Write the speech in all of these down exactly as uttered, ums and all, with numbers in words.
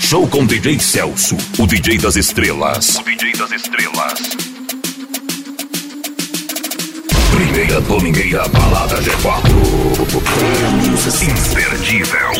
Show com D J Celso, o D J das estrelas. O D J das estrelas. Primeira domingueira, balada G quatro. Imperdível.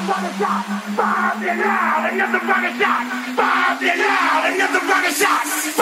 Bob, you now, and nothing but a shot. Bob, you now, and nothing but a shot.